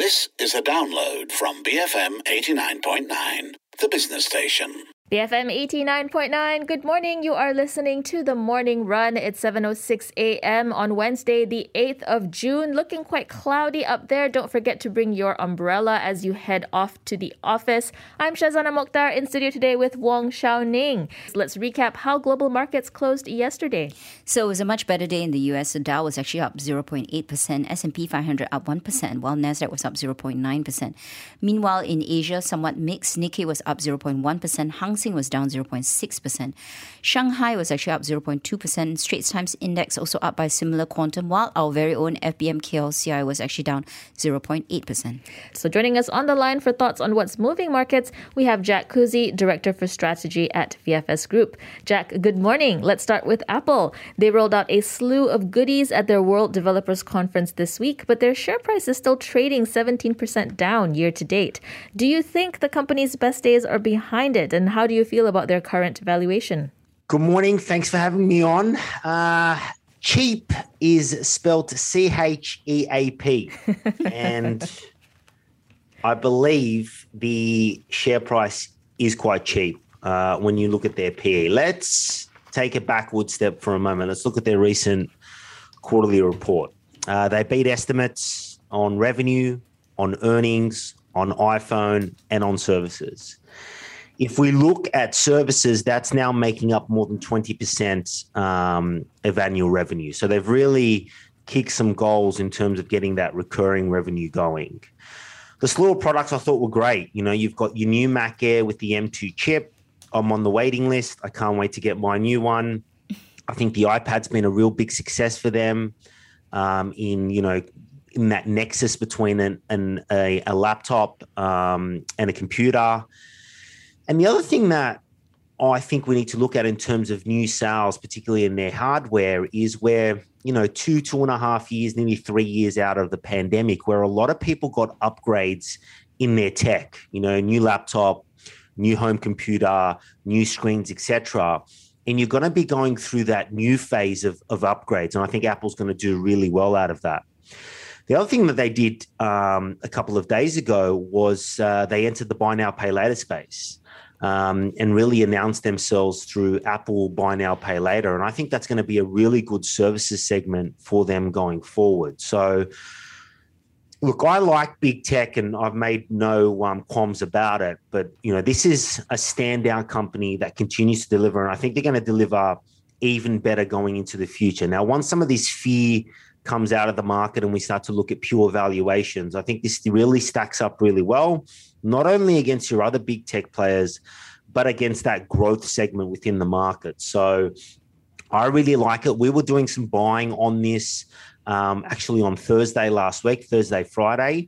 This is a download from BFM 89.9, the business station. BFM 89.9, good morning. You are listening to The Morning Run. It's 7:06 a.m. on Wednesday, the 8th of June. Looking quite cloudy up there. Don't forget to bring your umbrella as you head off to the office. I'm Shazana Mokhtar in studio today with Wong Xiaoning. Let's recap how global markets closed yesterday. So it was a much better day in the US. The Dow was actually up 0.8%, S&P 500 up 1%, while Nasdaq was up 0.9%. Meanwhile, in Asia, somewhat mixed. Nikkei was up 0.1%, Hang Seng was down 0.6%. Shanghai was actually up 0.2%. Straits Times Index also up by similar quantum, while our very own FBM-KLCI was actually down 0.8%. So joining us on the line for thoughts on what's moving markets, we have Jack Kuzi, Director for Strategy at VFS Group. Jack, good morning. Let's start with Apple. They rolled out a slew of goodies at their World Developers Conference this week, but their share price is still trading 17% down year to date. Do you think the company's best days are behind it, and how do you feel about their current valuation? Good morning. Thanks for having me on. Cheap is spelt CHEAP. And I believe the share price is quite cheap when you look at their PE. Let's take a backward step for a moment. Let's look at their recent quarterly report. They beat estimates on revenue, on earnings, on iPhone, and on services. If we look at services, that's now making up more than 20% of annual revenue. So they've really kicked some goals in terms of getting that recurring revenue going. The slew of products I thought were great. You know, you've got your new Mac Air with the M2 chip. I'm on the waiting list. I can't wait to get my new one. I think the iPad's been a real big success for them in that nexus between a laptop and a computer. And the other thing that I think we need to look at in terms of new sales, particularly in their hardware, is where, 2.5 years, nearly 3 years out of the pandemic, where a lot of people got upgrades in their tech, new laptop, new home computer, new screens, etc. And you're going to be going through that new phase of upgrades. And I think Apple's going to do really well out of that. The other thing that they did a couple of days ago was they entered the buy now, pay later space. And really announced themselves through Apple Buy Now, Pay Later. And I think that's going to be a really good services segment for them going forward. So, look, I like big tech and I've made no qualms about it. But, this is a standout company that continues to deliver. And I think they're going to deliver even better going into the future. Now, once some of this fear comes out of the market and we start to look at pure valuations, I think this really stacks up really well, not only against your other big tech players, but against that growth segment within the market. So I really like it. We were doing some buying on this actually on Thursday last week, Friday,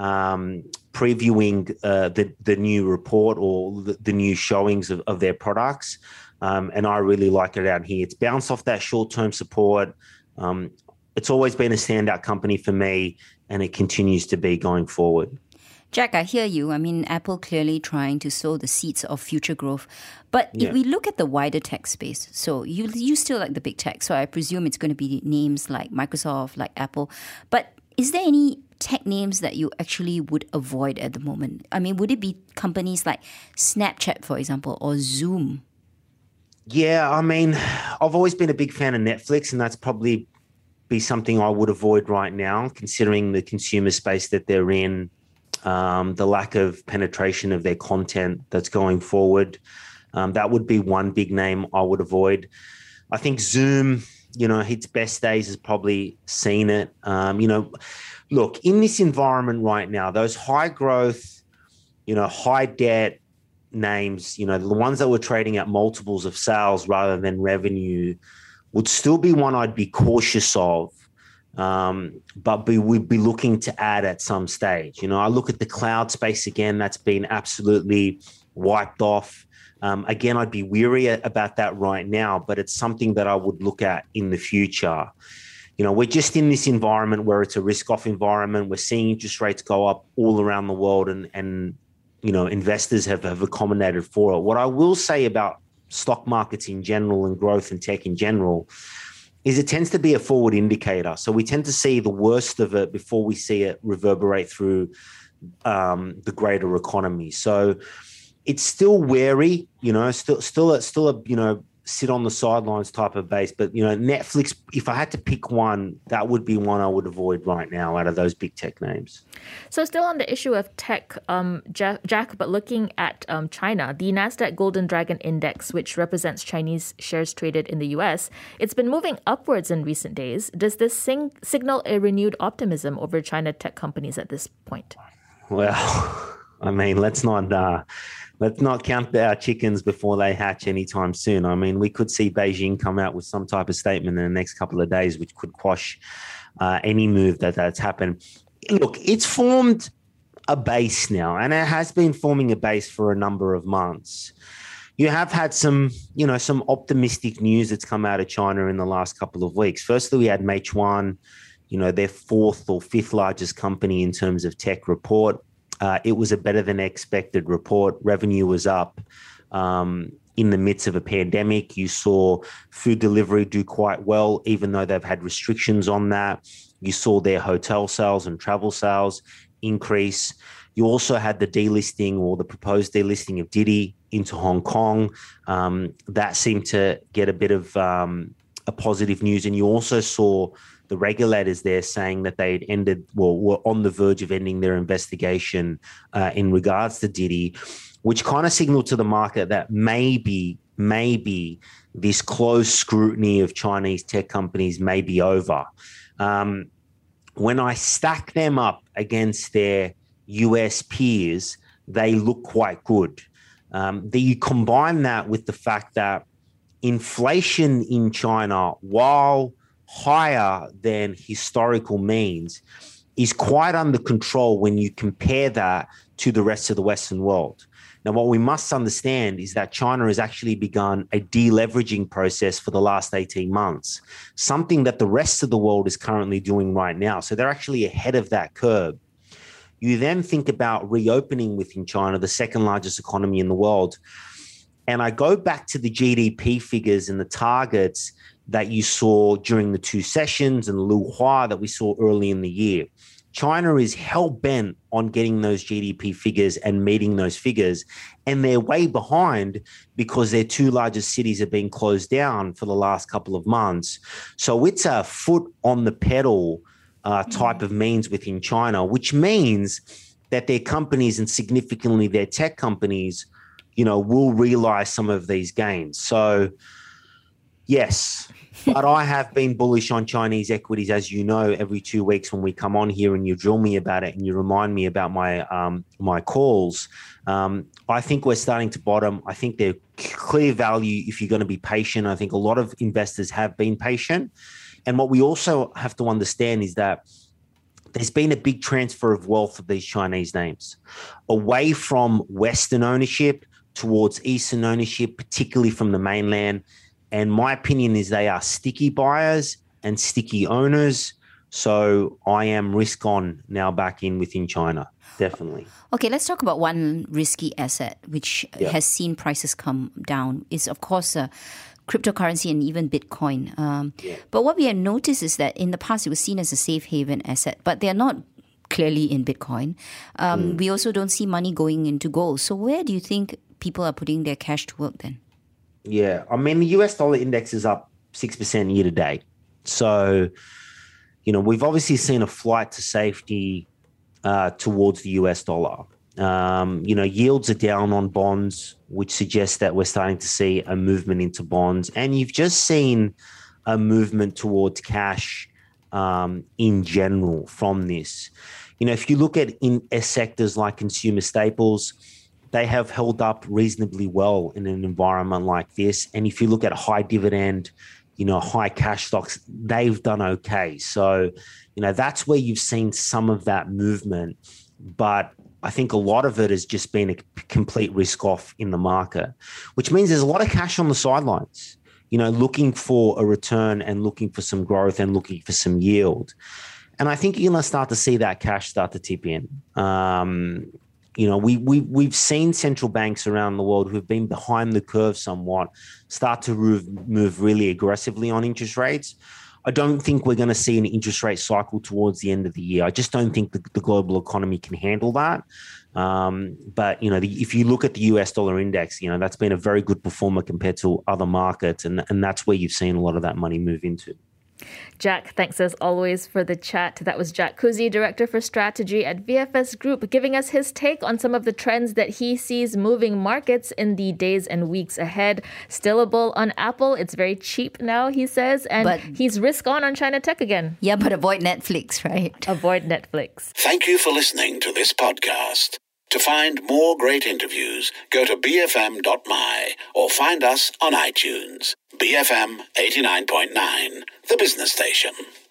previewing the new report or the new showings of their products. And I really like it out here. It's bounced off that short-term support. It's always been a standout company for me, and it continues to be going forward. Jack, I hear you. I mean, Apple clearly trying to sow the seeds of future growth. But if we look at the wider tech space, so you still like the big tech, so I presume it's going to be names like Microsoft, like Apple. But is there any tech names that you actually would avoid at the moment? I mean, would it be companies like Snapchat, for example, or Zoom? Yeah, I mean, I've always been a big fan of Netflix, and that's probably be something I would avoid right now, considering the consumer space that they're in, the lack of penetration of their content that's going forward. That would be one big name I would avoid. I think Zoom, its best days has probably seen it. Look, in this environment right now, those high growth, high debt names, the ones that were trading at multiples of sales rather than revenue, would still be one I'd be cautious of, but we'd be looking to add at some stage. I look at the cloud space again, that's been absolutely wiped off. Again, I'd be weary about that right now, but it's something that I would look at in the future. We're just in this environment where it's a risk-off environment. We're seeing interest rates go up all around the world and investors have accommodated for it. What I will say about stock markets in general and growth and tech in general is it tends to be a forward indicator. So we tend to see the worst of it before we see it reverberate through the greater economy. So it's still wary, still a, sit on the sidelines type of base. But, Netflix, if I had to pick one, that would be one I would avoid right now out of those big tech names. So still on the issue of tech, Jack, but looking at China, the Nasdaq Golden Dragon Index, which represents Chinese shares traded in the U.S., it's been moving upwards in recent days. Does this signal a renewed optimism over China tech companies at this point? Well, I mean, let's not count our chickens before they hatch anytime soon. I mean, we could see Beijing come out with some type of statement in the next couple of days, which could quash any move that's happened. Look, it's formed a base now, and it has been forming a base for a number of months. You have had some optimistic news that's come out of China in the last couple of weeks. Firstly, we had Meituan, their fourth or fifth largest company in terms of tech report. It was a better than expected report. Revenue was up in the midst of a pandemic. You saw food delivery do quite well, even though they've had restrictions on that. You saw their hotel sales and travel sales increase. You also had the delisting or the proposed delisting of Didi into Hong Kong. That seemed to get a bit of a positive news. And you also saw the regulators there saying that they had were on the verge of ending their investigation in regards to Didi, which kind of signaled to the market that maybe this close scrutiny of Chinese tech companies may be over. When I stack them up against their US peers, they look quite good. You combine that with the fact that inflation in China, while higher than historical means, is quite under control when you compare that to the rest of the Western world. Now, what we must understand is that China has actually begun a deleveraging process for the last 18 months, something that the rest of the world is currently doing right now. So they're actually ahead of that curve. You then think about reopening within China, the second largest economy in the world. And I go back to the GDP figures and the targets that you saw during the two sessions and Luhua that we saw early in the year. China is hell-bent on getting those GDP figures and meeting those figures, and they're way behind because their two largest cities have been closed down for the last couple of months. So it's a foot on the pedal type of means within China, which means that their companies and significantly their tech companies, will realize some of these gains. So, yes, but I have been bullish on Chinese equities, as you know, every 2 weeks when we come on here and you drill me about it and you remind me about my calls. I think we're starting to bottom. I think they're clear value if you're going to be patient. I think a lot of investors have been patient. And what we also have to understand is that there's been a big transfer of wealth of these Chinese names away from Western ownership towards Eastern ownership, particularly from the mainland. And my opinion is they are sticky buyers and sticky owners. So I am risk on now back in within China, definitely. Okay, let's talk about one risky asset which has seen prices come down. Is of course cryptocurrency and even Bitcoin. But what we have noticed is that in the past it was seen as a safe haven asset, but they're not clearly in Bitcoin. We also don't see money going into gold. So where do you think people are putting their cash to work then? Yeah, I mean, the US dollar index is up 6% year to date. So, we've obviously seen a flight to safety towards the US dollar. Yields are down on bonds, which suggests that we're starting to see a movement into bonds. And you've just seen a movement towards cash in general from this. If you look at sectors like consumer staples, they have held up reasonably well in an environment like this. And if you look at high dividend, high cash stocks, they've done okay. So, that's where you've seen some of that movement. But I think a lot of it has just been a complete risk off in the market, which means there's a lot of cash on the sidelines, looking for a return and looking for some growth and looking for some yield. And I think you're going to start to see that cash start to tip in. we've seen central banks around the world who've been behind the curve somewhat start to move really aggressively on interest rates. I don't think we're going to see an interest rate cycle towards the end of the year. I just don't think the global economy can handle that. But if you look at the US dollar index, that's been a very good performer compared to other markets, and that's where you've seen a lot of that money move into. Jack, thanks as always for the chat. That was Jack Kuzi, Director for Strategy at VFS Group, giving us his take on some of the trends that he sees moving markets in the days and weeks ahead. Still a bull on Apple. It's very cheap now, he says, and he's risk on China tech again. Yeah, but avoid Netflix, right? Avoid Netflix. Thank you for listening to this podcast. To find more great interviews, go to bfm.my or find us on iTunes. BFM 89.9, the business station.